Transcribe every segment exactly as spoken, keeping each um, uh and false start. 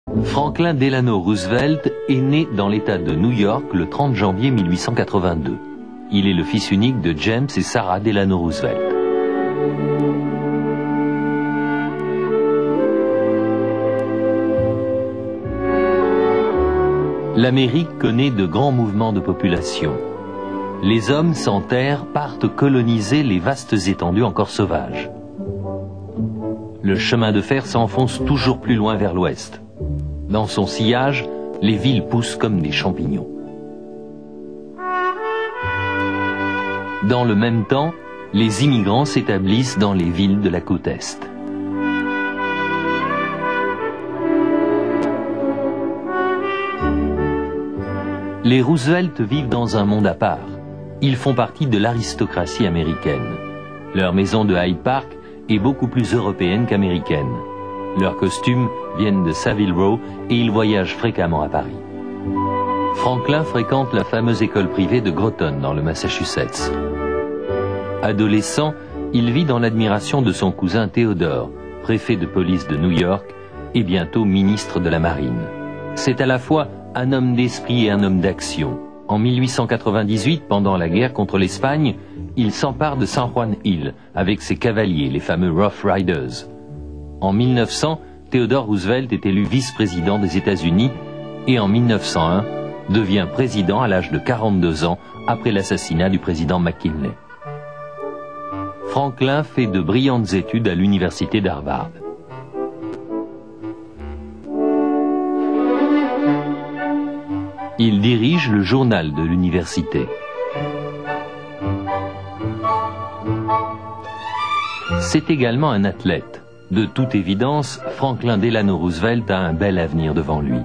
Franklin Delano Roosevelt est né dans l'État de New York le trente janvier mille huit cent quatre-vingt-deux. Il est le fils unique de James et Sarah Delano Roosevelt. L'Amérique connaît de grands mouvements de population. Les hommes sans terre partent coloniser les vastes étendues encore sauvages. Le chemin de fer s'enfonce toujours plus loin vers l'ouest. Dans son sillage, les villes poussent comme des champignons. Dans le même temps, les immigrants s'établissent dans les villes de la côte est. Les Roosevelt vivent dans un monde à part. Ils font partie de l'aristocratie américaine. Leur maison de Hyde Park est beaucoup plus européenne qu'américaine. Leurs costumes viennent de Savile Row et ils voyagent fréquemment à Paris. Franklin fréquente la fameuse école privée de Groton dans le Massachusetts. Adolescent, il vit dans l'admiration de son cousin Theodore, préfet de police de New York et bientôt ministre de la Marine. C'est à la fois un homme d'esprit et un homme d'action. En mille huit cent quatre-vingt-dix-huit, pendant la guerre contre l'Espagne, il s'empare de San Juan Hill avec ses cavaliers, les fameux Rough Riders. En mille neuf cents, Theodore Roosevelt est élu vice-président des États-Unis et en mille neuf cent un devient président à l'âge de quarante-deux ans après l'assassinat du président McKinley. Franklin fait de brillantes études à l'université d'Harvard. Il dirige le journal de l'université. C'est également un athlète. De toute évidence, Franklin Delano Roosevelt a un bel avenir devant lui.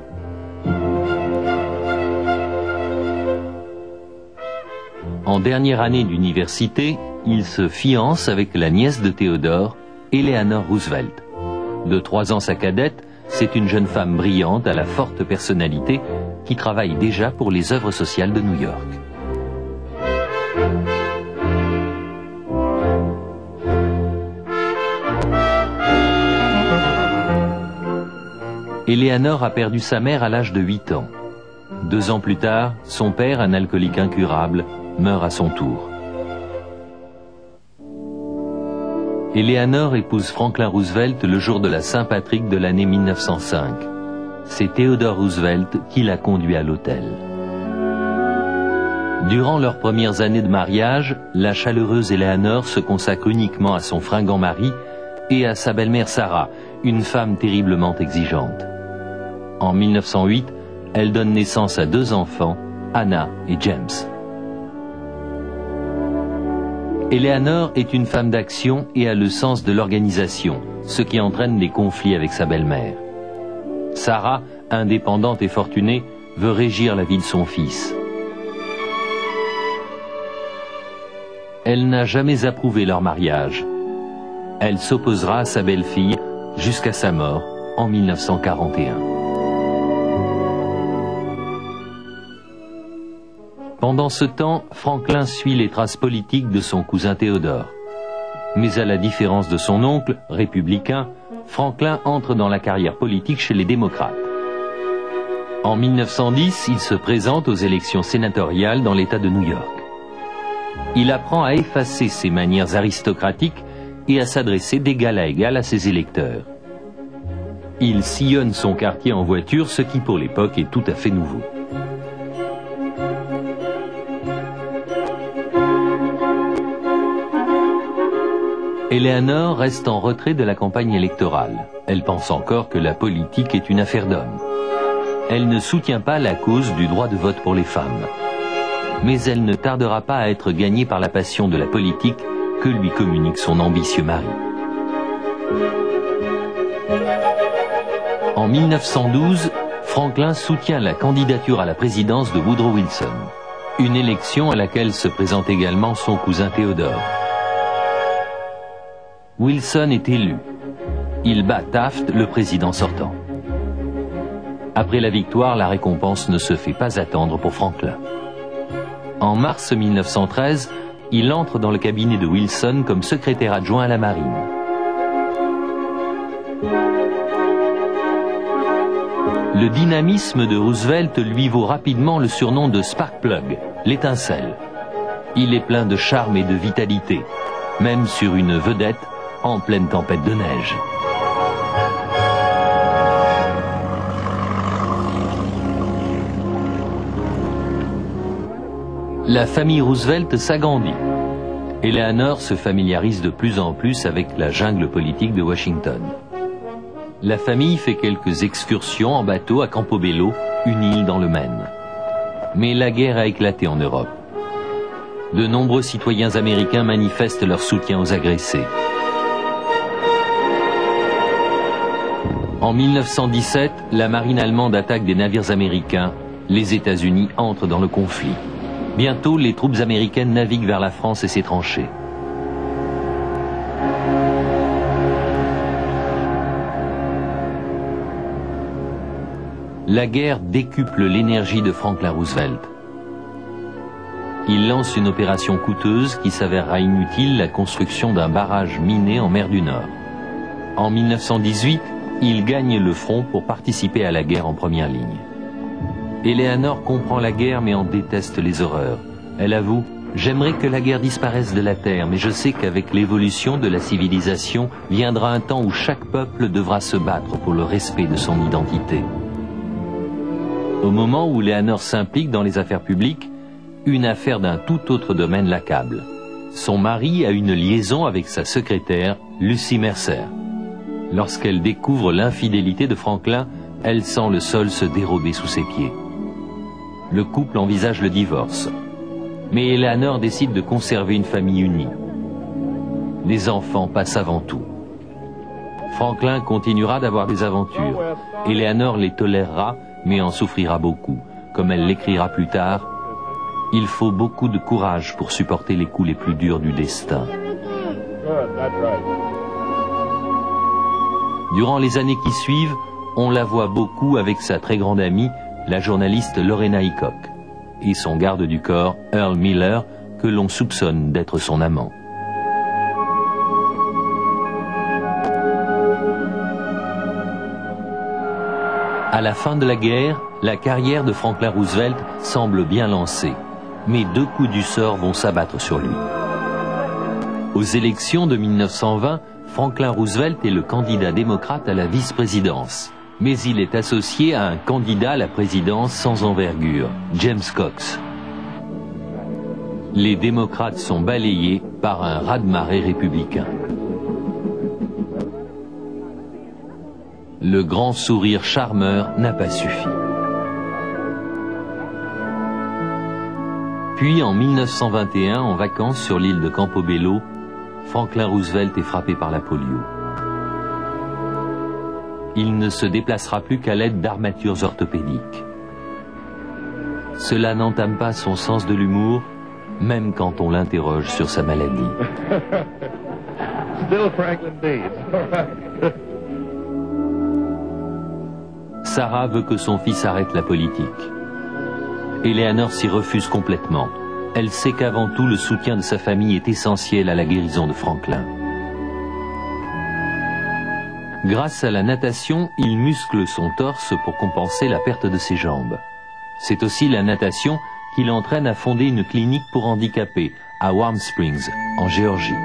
En dernière année d'université, il se fiance avec la nièce de Theodore, Eleanor Roosevelt. De trois ans sa cadette, c'est une jeune femme brillante à la forte personnalité qui travaille déjà pour les œuvres sociales de New York. Eleanor a perdu sa mère à l'âge de huit ans. Deux ans plus tard, son père, un alcoolique incurable, meurt à son tour. Eleanor épouse Franklin Roosevelt le jour de la Saint-Patrick de l'année mille neuf cent cinq. C'est Theodore Roosevelt qui l'a conduit à l'hôtel. Durant leurs premières années de mariage, la chaleureuse Eleanor se consacre uniquement à son fringant mari et à sa belle-mère Sarah, une femme terriblement exigeante. En mille neuf cent huit, elle donne naissance à deux enfants, Anna et James. Eleanor est une femme d'action et a le sens de l'organisation, ce qui entraîne des conflits avec sa belle-mère. Sarah, indépendante et fortunée, veut régir la vie de son fils. Elle n'a jamais approuvé leur mariage. Elle s'opposera à sa belle-fille jusqu'à sa mort en mille neuf cent quarante et un. Pendant ce temps, Franklin suit les traces politiques de son cousin Theodore. Mais à la différence de son oncle, républicain, Franklin entre dans la carrière politique chez les démocrates. En mille neuf cent dix, il se présente aux élections sénatoriales dans l'État de New York. Il apprend à effacer ses manières aristocratiques et à s'adresser d'égal à égal à ses électeurs. Il sillonne son quartier en voiture, ce qui pour l'époque est tout à fait nouveau. Eleanor reste en retrait de la campagne électorale. Elle pense encore que la politique est une affaire d'hommes. Elle ne soutient pas la cause du droit de vote pour les femmes. Mais elle ne tardera pas à être gagnée par la passion de la politique que lui communique son ambitieux mari. En mille neuf cent douze, Franklin soutient la candidature à la présidence de Woodrow Wilson, une élection à laquelle se présente également son cousin Theodore. Wilson est élu. Il bat Taft, le président sortant. Après la victoire, la récompense ne se fait pas attendre pour Franklin. En mars mille neuf cent treize, il entre dans le cabinet de Wilson comme secrétaire adjoint à la marine. Le dynamisme de Roosevelt lui vaut rapidement le surnom de Spark Plug, l'étincelle. Il est plein de charme et de vitalité, même sur une vedette en pleine tempête de neige. La famille Roosevelt s'agrandit. Eleanor se familiarise de plus en plus avec la jungle politique de Washington. La famille fait quelques excursions en bateau à Campobello, une île dans le Maine. Mais la guerre a éclaté en Europe. De nombreux citoyens américains manifestent leur soutien aux agressés. En mille neuf cent dix-sept, la marine allemande attaque des navires américains. Les États-Unis entrent dans le conflit. Bientôt, les troupes américaines naviguent vers la France et ses tranchées. La guerre décuple l'énergie de Franklin Roosevelt. Il lance une opération coûteuse qui s'avérera inutile, la construction d'un barrage miné en mer du Nord. En mille neuf cent dix-huit, il gagne le front pour participer à la guerre en première ligne. Eleanor comprend la guerre mais en déteste les horreurs. Elle avoue « J'aimerais que la guerre disparaisse de la terre, mais je sais qu'avec l'évolution de la civilisation, viendra un temps où chaque peuple devra se battre pour le respect de son identité. » Au moment où Eleanor s'implique dans les affaires publiques, une affaire d'un tout autre domaine l'accable. Son mari a une liaison avec sa secrétaire, Lucy Mercer. Lorsqu'elle découvre l'infidélité de Franklin, elle sent le sol se dérober sous ses pieds. Le couple envisage le divorce. Mais Eleanor décide de conserver une famille unie. Les enfants passent avant tout. Franklin continuera d'avoir des aventures. Eleanor les tolérera, mais en souffrira beaucoup. Comme elle l'écrira plus tard, « Il faut beaucoup de courage pour supporter les coups les plus durs du destin. » Durant les années qui suivent, on la voit beaucoup avec sa très grande amie, la journaliste Lorena Hickok, et son garde du corps, Earl Miller, que l'on soupçonne d'être son amant. À la fin de la guerre, la carrière de Franklin Roosevelt semble bien lancée, mais deux coups du sort vont s'abattre sur lui. Aux élections de mille neuf cent vingt, Franklin Roosevelt est le candidat démocrate à la vice-présidence, mais il est associé à un candidat à la présidence sans envergure, James Cox. Les démocrates sont balayés par un raz-de-marée républicain. Le grand sourire charmeur n'a pas suffi. Puis, en mille neuf cent vingt et un, en vacances sur l'île de Campobello, Franklin Roosevelt est frappé par la polio. Il ne se déplacera plus qu'à l'aide d'armatures orthopédiques. Cela n'entame pas son sens de l'humour, même quand on l'interroge sur sa maladie. Still Franklin Deeds. Sarah veut que son fils arrête la politique. Eleanor s'y refuse complètement. Elle sait qu'avant tout, le soutien de sa famille est essentiel à la guérison de Franklin. Grâce à la natation, il muscle son torse pour compenser la perte de ses jambes. C'est aussi la natation qui l'entraîne à fonder une clinique pour handicapés à Warm Springs, en Géorgie.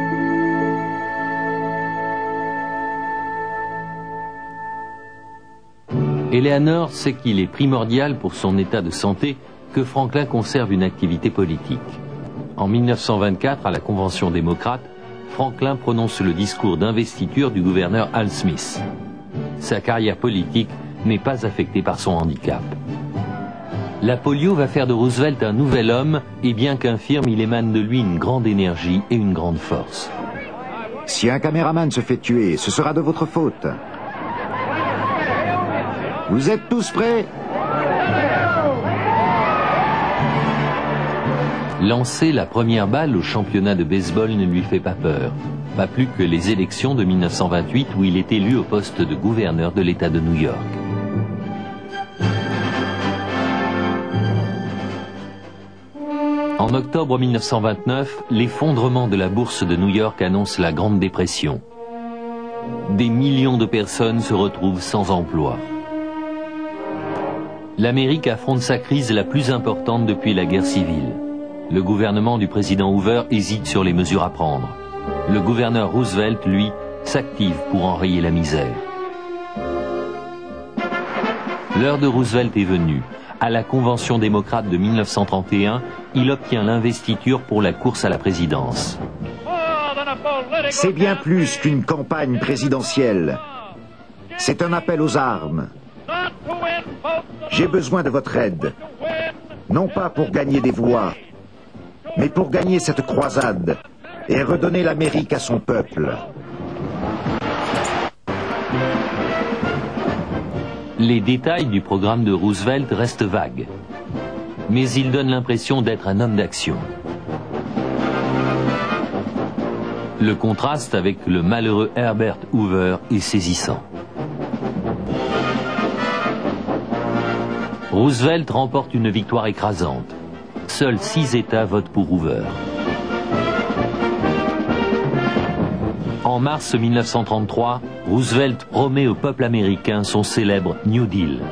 Eleanor sait qu'il est primordial pour son état de santé que Franklin conserve une activité politique. En mille neuf cent vingt-quatre, à la Convention démocrate, Franklin prononce le discours d'investiture du gouverneur Al Smith. Sa carrière politique n'est pas affectée par son handicap. La polio va faire de Roosevelt un nouvel homme, et bien qu'infirme, il émane de lui une grande énergie et une grande force. Si un caméraman se fait tuer, ce sera de votre faute. Vous êtes tous prêts? Lancer la première balle au championnat de baseball ne lui fait pas peur. Pas plus que les élections de mille neuf cent vingt-huit où il est élu au poste de gouverneur de l'État de New York. En octobre mille neuf cent vingt-neuf, l'effondrement de la bourse de New York annonce la Grande Dépression. Des millions de personnes se retrouvent sans emploi. L'Amérique affronte sa crise la plus importante depuis la guerre civile. Le gouvernement du président Hoover hésite sur les mesures à prendre. Le gouverneur Roosevelt, lui, s'active pour enrayer la misère. L'heure de Roosevelt est venue. À la Convention démocrate de mille neuf cent trente et un, il obtient l'investiture pour la course à la présidence. C'est bien plus qu'une campagne présidentielle. C'est un appel aux armes. J'ai besoin de votre aide. Non pas pour gagner des voix, mais pour gagner cette croisade et redonner l'Amérique à son peuple. Les détails du programme de Roosevelt restent vagues, mais il donne l'impression d'être un homme d'action. Le contraste avec le malheureux Herbert Hoover est saisissant. Roosevelt remporte une victoire écrasante. Seuls six États votent pour Hoover. En mars mille neuf cent trente-trois, Roosevelt promet au peuple américain son célèbre New Deal.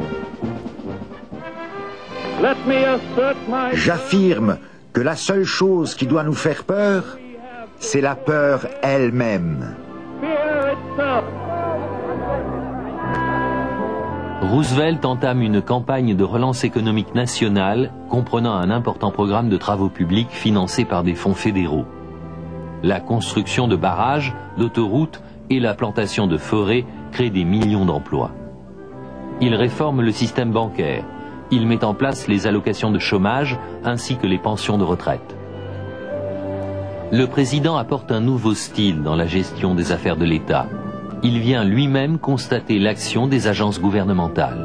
J'affirme que la seule chose qui doit nous faire peur, c'est la peur elle-même. Roosevelt entame une campagne de relance économique nationale comprenant un important programme de travaux publics financés par des fonds fédéraux. La construction de barrages, d'autoroutes et la plantation de forêts créent des millions d'emplois. Il réforme le système bancaire. Il met en place les allocations de chômage ainsi que les pensions de retraite. Le président apporte un nouveau style dans la gestion des affaires de l'État. Il vient lui-même constater l'action des agences gouvernementales.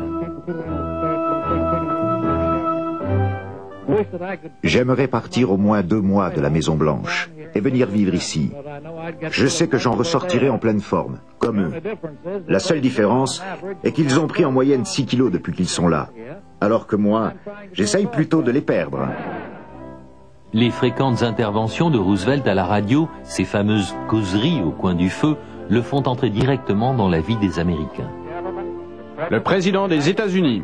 J'aimerais partir au moins deux mois de la Maison-Blanche et venir vivre ici. Je sais que j'en ressortirai en pleine forme, comme eux. La seule différence est qu'ils ont pris en moyenne six kilos depuis qu'ils sont là, alors que moi, j'essaye plutôt de les perdre. Les fréquentes interventions de Roosevelt à la radio, ces fameuses causeries au coin du feu, le font entrer directement dans la vie des Américains. Le président des États-Unis.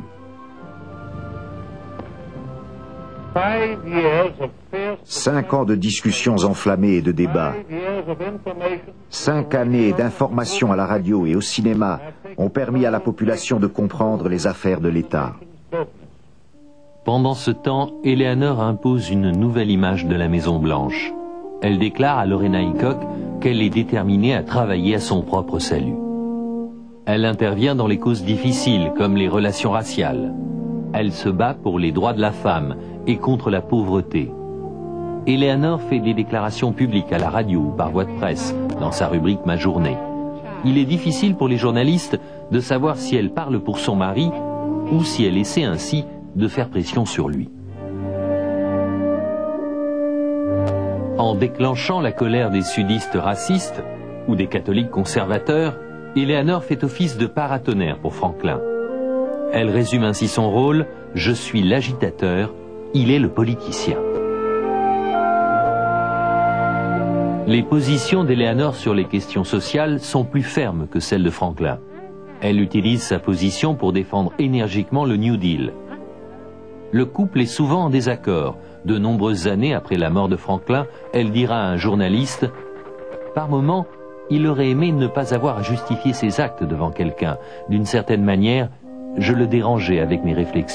Cinq ans de discussions enflammées et de débats. Cinq années d'informations à la radio et au cinéma ont permis à la population de comprendre les affaires de l'État. Pendant ce temps, Eleanor impose une nouvelle image de la Maison-Blanche. Elle déclare à Lorena Hickok qu'elle est déterminée à travailler à son propre salut. Elle intervient dans les causes difficiles comme les relations raciales. Elle se bat pour les droits de la femme et contre la pauvreté. Eleanor fait des déclarations publiques à la radio ou par voie de presse dans sa rubrique Ma Journée. Il est difficile pour les journalistes de savoir si elle parle pour son mari ou si elle essaie ainsi de faire pression sur lui. En déclenchant la colère des sudistes racistes ou des catholiques conservateurs, Eleanor fait office de paratonnerre pour Franklin. Elle résume ainsi son rôle: « Je suis l'agitateur, il est le politicien ». Les positions d'Eleanor sur les questions sociales sont plus fermes que celles de Franklin. Elle utilise sa position pour défendre énergiquement le New Deal. Le couple est souvent en désaccord. De nombreuses années après la mort de Franklin, elle dira à un journaliste « Par moments, il aurait aimé ne pas avoir à justifier ses actes devant quelqu'un. D'une certaine manière, je le dérangeais avec mes réflexions. »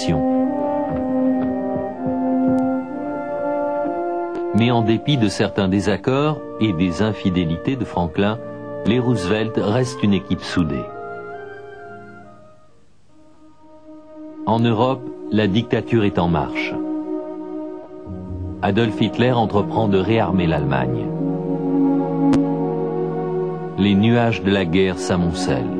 Mais en dépit de certains désaccords et des infidélités de Franklin, les Roosevelt restent une équipe soudée. En Europe, la dictature est en marche. Adolf Hitler entreprend de réarmer l'Allemagne. Les nuages de la guerre s'amoncellent.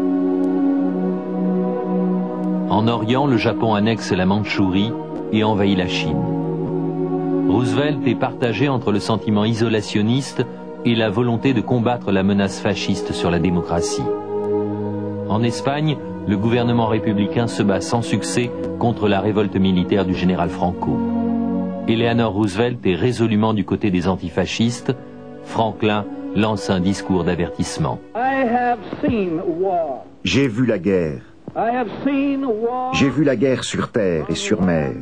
En Orient, le Japon annexe la Mandchourie et envahit la Chine. Roosevelt est partagé entre le sentiment isolationniste et la volonté de combattre la menace fasciste sur la démocratie. En Espagne, le gouvernement républicain se bat sans succès contre la révolte militaire du général Franco. Eleanor Roosevelt est résolument du côté des antifascistes. Franklin lance un discours d'avertissement. J'ai vu la guerre. J'ai vu la guerre sur terre et sur mer.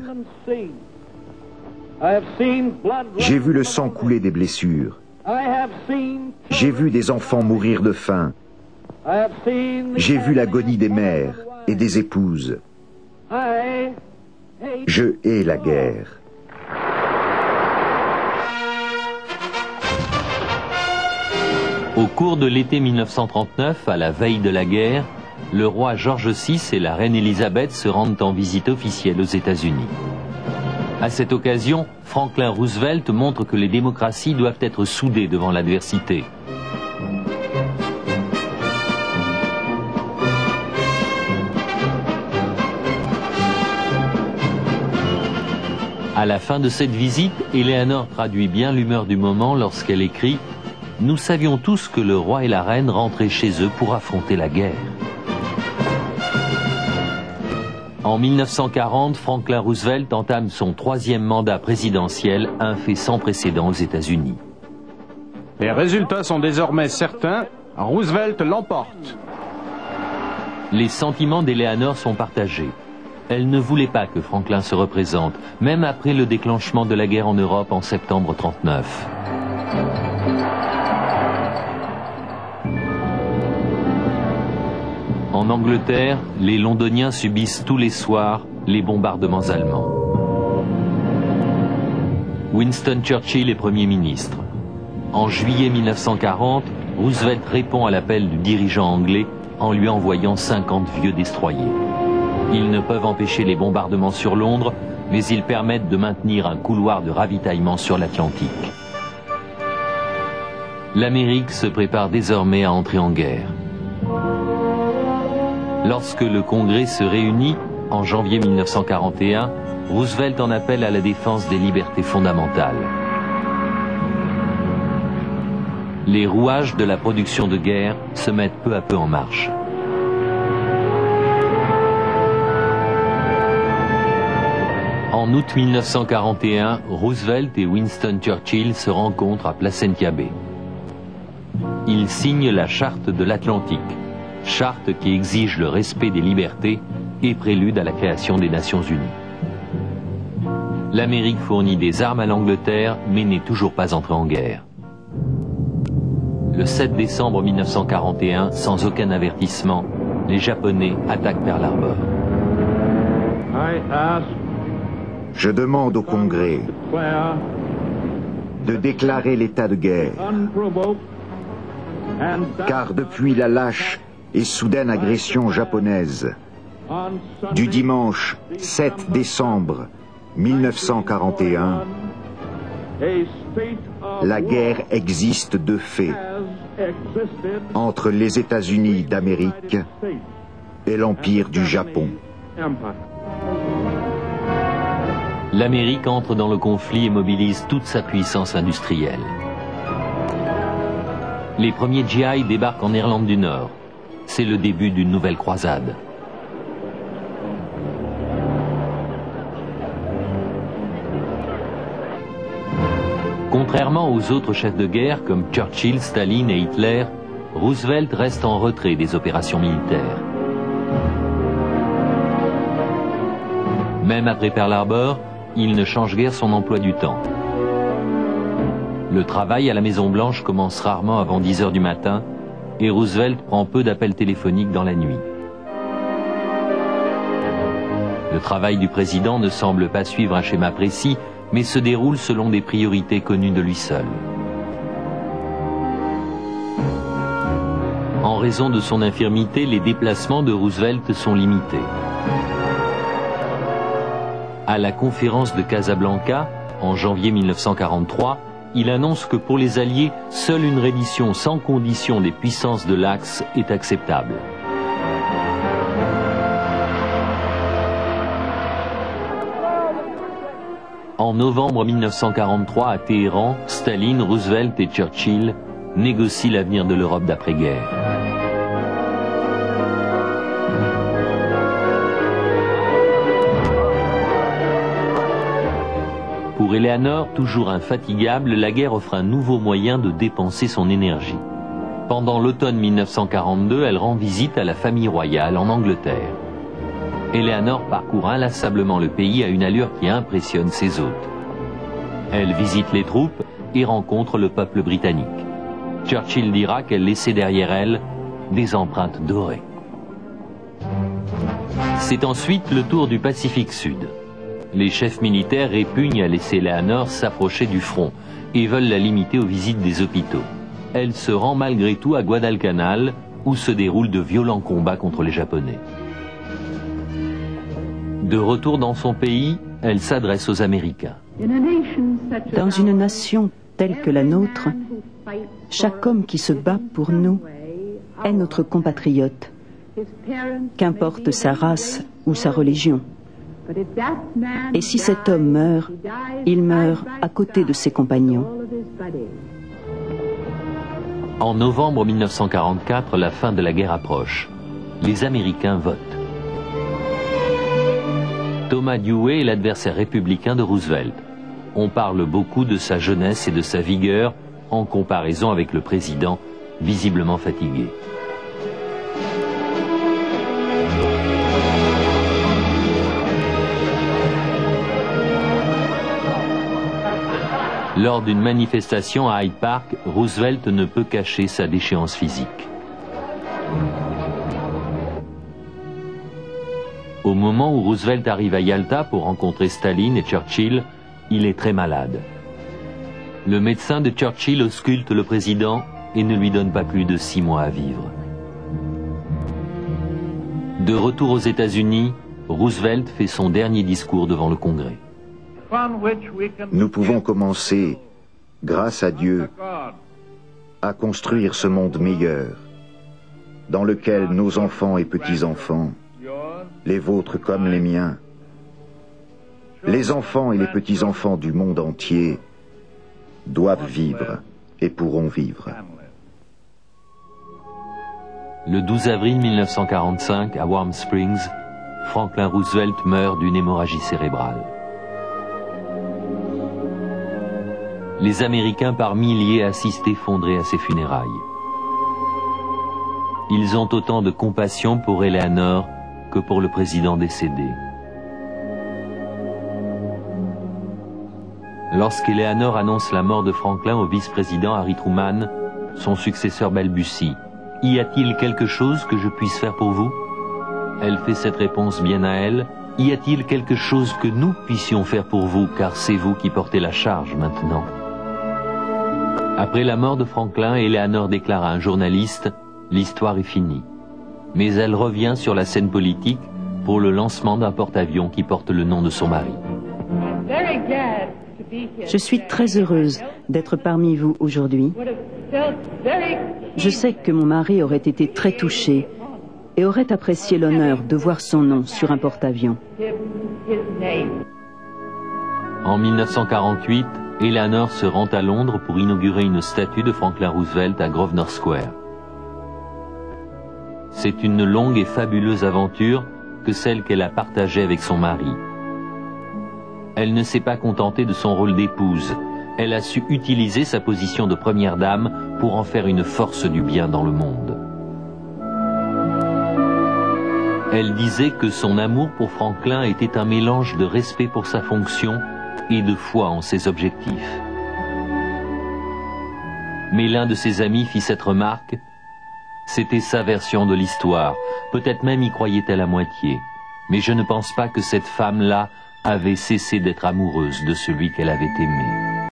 J'ai vu le sang couler des blessures. J'ai vu des enfants mourir de faim. J'ai vu l'agonie des mères et des épouses. Je hais la guerre. Au cours de l'été mille neuf cent trente-neuf, à la veille de la guerre, le roi George six et la reine Élisabeth se rendent en visite officielle aux États-Unis. À cette occasion, Franklin Roosevelt montre que les démocraties doivent être soudées devant l'adversité. À la fin de cette visite, Eleanor traduit bien l'humeur du moment lorsqu'elle écrit « Nous savions tous que le roi et la reine rentraient chez eux pour affronter la guerre ». En mille neuf cent quarante, Franklin Roosevelt entame son troisième mandat présidentiel, un fait sans précédent aux États-Unis. Les résultats sont désormais certains, Roosevelt l'emporte. Les sentiments d'Eleanor sont partagés. Elle ne voulait pas que Franklin se représente, même après le déclenchement de la guerre en Europe en septembre trente-neuf. En Angleterre, les Londoniens subissent tous les soirs les bombardements allemands. Winston Churchill est Premier ministre. En juillet mille neuf cent quarante, Roosevelt répond à l'appel du dirigeant anglais en lui envoyant cinquante vieux destroyers. Ils ne peuvent empêcher les bombardements sur Londres, mais ils permettent de maintenir un couloir de ravitaillement sur l'Atlantique. L'Amérique se prépare désormais à entrer en guerre. Lorsque le Congrès se réunit, en janvier mille neuf cent quarante et un, Roosevelt en appelle à la défense des libertés fondamentales. Les rouages de la production de guerre se mettent peu à peu en marche. En août mille neuf cent quarante et un, Roosevelt et Winston Churchill se rencontrent à Placentia Bay. Ils signent la Charte de l'Atlantique, charte qui exige le respect des libertés et prélude à la création des Nations Unies. L'Amérique fournit des armes à l'Angleterre, mais n'est toujours pas entrée en guerre. Le sept décembre mille neuf cent quarante et un, sans aucun avertissement, les Japonais attaquent Pearl Harbor. Je demande au Congrès de déclarer l'état de guerre, car depuis la lâche et soudaine agression japonaise du dimanche sept décembre mille neuf cent quarante et un, la guerre existe de fait entre les États-Unis d'Amérique et l'Empire du Japon. L'Amérique entre dans le conflit et mobilise toute sa puissance industrielle. Les premiers G I débarquent en Irlande du Nord. C'est le début d'une nouvelle croisade. Contrairement aux autres chefs de guerre comme Churchill, Staline et Hitler, Roosevelt reste en retrait des opérations militaires. Même après Pearl Harbor, il ne change guère son emploi du temps. Le travail à la Maison-Blanche commence rarement avant dix heures du matin et Roosevelt prend peu d'appels téléphoniques dans la nuit. Le travail du président ne semble pas suivre un schéma précis, mais se déroule selon des priorités connues de lui seul. En raison de son infirmité, les déplacements de Roosevelt sont limités. À la conférence de Casablanca, en janvier mille neuf cent quarante-trois, il annonce que pour les Alliés, seule une reddition sans condition des puissances de l'Axe est acceptable. En novembre mille neuf cent quarante-trois, à Téhéran, Staline, Roosevelt et Churchill négocient l'avenir de l'Europe d'après-guerre. Pour Eleanor, toujours infatigable, la guerre offre un nouveau moyen de dépenser son énergie. Pendant l'automne mille neuf cent quarante-deux, elle rend visite à la famille royale en Angleterre. Eleanor parcourt inlassablement le pays à une allure qui impressionne ses hôtes. Elle visite les troupes et rencontre le peuple britannique. Churchill dira qu'elle laissait derrière elle des empreintes dorées. C'est ensuite le tour du Pacifique Sud. Les chefs militaires répugnent à laisser Eleanor s'approcher du front et veulent la limiter aux visites des hôpitaux. Elle se rend malgré tout à Guadalcanal, où se déroulent de violents combats contre les Japonais. De retour dans son pays, elle s'adresse aux Américains. Dans une nation telle que la nôtre, chaque homme qui se bat pour nous est notre compatriote, qu'importe sa race ou sa religion. Et si cet homme meurt, il meurt à côté de ses compagnons. En novembre mille neuf cent quarante-quatre, la fin de la guerre approche. Les Américains votent. Thomas Dewey est l'adversaire républicain de Roosevelt. On parle beaucoup de sa jeunesse et de sa vigueur en comparaison avec le président, visiblement fatigué. Lors d'une manifestation à Hyde Park, Roosevelt ne peut cacher sa déchéance physique. Au moment où Roosevelt arrive à Yalta pour rencontrer Staline et Churchill, il est très malade. Le médecin de Churchill ausculte le président et ne lui donne pas plus de six mois à vivre. De retour aux États-Unis, Roosevelt fait son dernier discours devant le Congrès. Nous pouvons commencer, grâce à Dieu, à construire ce monde meilleur, dans lequel nos enfants et petits-enfants, les vôtres comme les miens, les enfants et les petits-enfants du monde entier, doivent vivre et pourront vivre. Le douze avril mille neuf cent quarante-cinq, à Warm Springs, Franklin Roosevelt meurt d'une hémorragie cérébrale. Les Américains par milliers assistent effondrés à ses funérailles. Ils ont autant de compassion pour Eleanor que pour le président décédé. Lorsqu'Eleanor annonce la mort de Franklin au vice-président Harry Truman, son successeur balbutie « Y a-t-il quelque chose que je puisse faire pour vous ?» Elle fait cette réponse bien à elle « Y a-t-il quelque chose que nous puissions faire pour vous, car c'est vous qui portez la charge maintenant ?» Après la mort de Franklin, Eleanor déclare à un journaliste « L'histoire est finie ». Mais elle revient sur la scène politique pour le lancement d'un porte-avions qui porte le nom de son mari. Je suis très heureuse d'être parmi vous aujourd'hui. Je sais que mon mari aurait été très touché et aurait apprécié l'honneur de voir son nom sur un porte-avions. En mille neuf cent quarante-huit, Eleanor se rend à Londres pour inaugurer une statue de Franklin Roosevelt à Grosvenor Square. C'est une longue et fabuleuse aventure que celle qu'elle a partagée avec son mari. Elle ne s'est pas contentée de son rôle d'épouse. Elle a su utiliser sa position de première dame pour en faire une force du bien dans le monde. Elle disait que son amour pour Franklin était un mélange de respect pour sa fonction et de foi en ses objectifs. Mais l'un de ses amis fit cette remarque: c'était sa version de l'histoire, peut-être même y croyait-elle à moitié. Mais je ne pense pas que cette femme-là avait cessé d'être amoureuse de celui qu'elle avait aimé.